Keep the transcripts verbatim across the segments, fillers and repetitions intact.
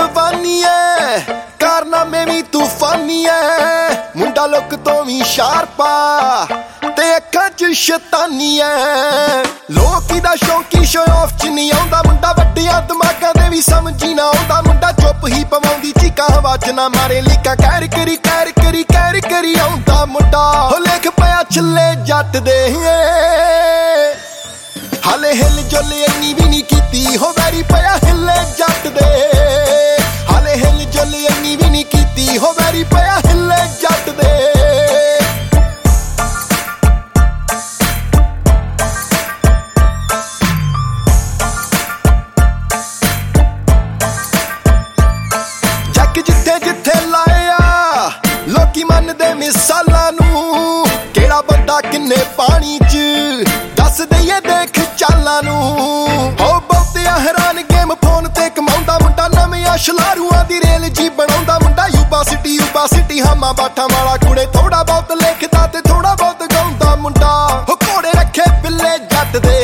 जवानी है कारनामे भी तूफानी है मुंडा लुक तो भी शारपा ते अखां च शैतानी है लोकी दा शौकी शो ऑफ च नहीं आउंदा मुंडा वड्डियां दिमागां दे भी समझ ही ना आउंदा मुंडा चुप ही पवाउंदी चीकां हवा च ना मारे लीकां कैर करी कैर करी कैर करी आउंदा मुंडा हो लिख पिया छल्ले जट दे हाले हिल जुल इन्नी भी नहीं कीती हो वैरी पिया हिले जट दे हाले हिल जुल इन्नी भी नहीं कीती हो वैरी पिया हिले जट दे जग जिथे जिथे लाया लोकी मनदे मिसालां नूं केड़ा बंदा किन्ने पानी च दस दईए देख चालां नूं हो बहुतिया हैरान गेम फोन ते कमाउंदा मुंडा नवियां शलारूआं दी रेल जी बनाउंदा मुंडा यूबा सिटी यूबा सिटी हामा बाठा वाला कुड़े थोड़ा बहुत लिखदा ते थोड़ा बहुत गाउंदा मुंडा हो घोड़े रखे पिल्ले जट दे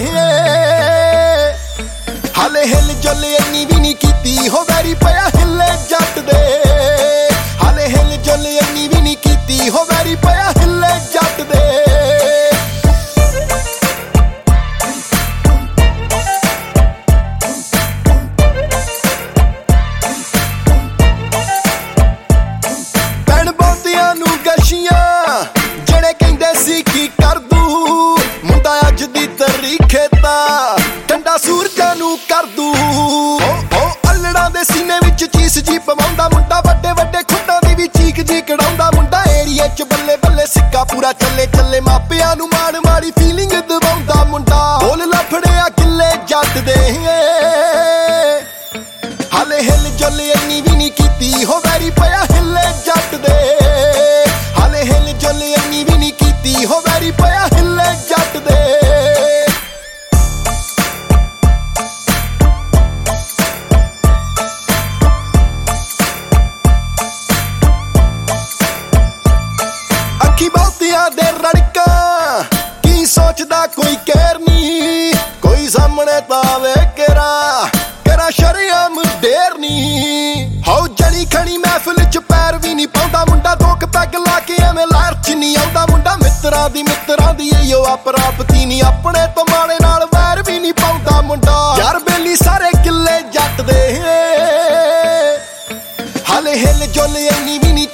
हाले हिल जुल इन्नी भी नहीं कीती हो वैरी पिया हिले जट दे हाले हिल जुल इन्नी भी नहीं कीती हो वैरी पिया हिले जट दे ਜਿਹੜੇ ਕਹਿੰਦੇ ਸੀ ਕੀ ਕਰ ਦੂ ਮੁੰਡਾ ਅੱਜ ਦੀ ਤਰੀਖੇ ਤਾਂ ਠੰਡਾ ਸੂਰਜਾਂ ਨੂੰ ਕਰ ਦੂ ਓ ਓ ਅਲੜਾਂ ਦੇ ਸੀਨੇ ਵਿੱਚ ਚੀਸ ਜੀ ਪਵਾਉਂਦਾ ਮੁੰਡਾ ਵੱਡੇ ਵੱਡੇ ਖੁੱਡਾਂ ਦੀ ਵੀ ਚੀਕ ਜੀ ਕਢਾਉਂਦਾ ਮੁੰਡਾ ਏਰੀਏ 'ਚ ਬੱਲੇ ਬੱਲੇ ਸਿੱਕਾ ਪੂਰਾ ਚੱਲੇ ਚੱਲੇ ਮਾਪਿਆਂ ਨੂੰ ਮਾਣ ਮਾੜੀ ਫੀਲਿੰਗ ਦਵਾਉਂਦਾ ਮੁੰਡਾ ਬੋਲ ਲਫੜਿਆ ਕਿੱਲੇ ਜੱਟ ਦੇ ਹਾਲੇ ਹਿਲ ਜੁਲ ਇੰਨੀ ਵੀ ਨਹੀਂ ਕੀਤੀ ਹੋ ਵੈਰੀ ਪਿਆ ਹਿੱਲੇ ਜੱਟ ਦੇ ਹਾਲੇ ਹਿਲ ਜੁਲ ਇੰਨੀ ਵੀ ਨਹੀਂ ਕੀਤੀ ਹੋ ਵੈਰੀ ਪਿਆ ਹਿੱਲੇ ਜੱਟ ਦੇ ਅੱਖੀ ਬਹੁਤਿਆਂ ਦੇ ਰੜਕਾਂ ਕੀ ਸੋਚਦਾ ਕੋਈ ਕਹਿਰ ਨਹੀਂ ਕੋਈ ਸਾਹਮਣੇ ਤਾਂ ਵੇ ਕਰਾ ਕਰਾ ਸ਼ਰਮ ਢੇਰ ਨਹੀਂ ਹੋ ਜਣੀ ਖਣੀ ਮਹਿਫਿਲ 'ਚ ਪੈਰ ਵੀ ਨਹੀਂ ਪਾਉਂਦਾ ਮੁੰਡਾ ਦੋ ਕੁ ਪੈਗ ਲਾ ਕੇ ਐਵੇਂ ਲਾਰ 'ਚ ਨਹੀਂ ਆਉਂਦਾ ਮੁੰਡਾ ਮਿੱਤਰਾਂ ਦੀ ਮਿੱਤਰਾਂ ਦੀ ਏਯੋ ਆਪਰਾਪਤੀ ਨਹੀਂ ਆਪਣੇ ਤੋਂ ਮਾੜੇ ਨਾਲ ਵੈਰ ਵੀ ਨਹੀਂ ਪਾਉਂਦਾ ਮੁੰਡਾ ਯਾਰ ਬੇਲੀ ਸਾਰੇ ਕਿੱਲੇ ਜੱਟ ਦੇ ਹਾਲੇ ਹਿਲ ਜੁਲ ਇੰਨੀ ਵੀ ਨਹੀਂ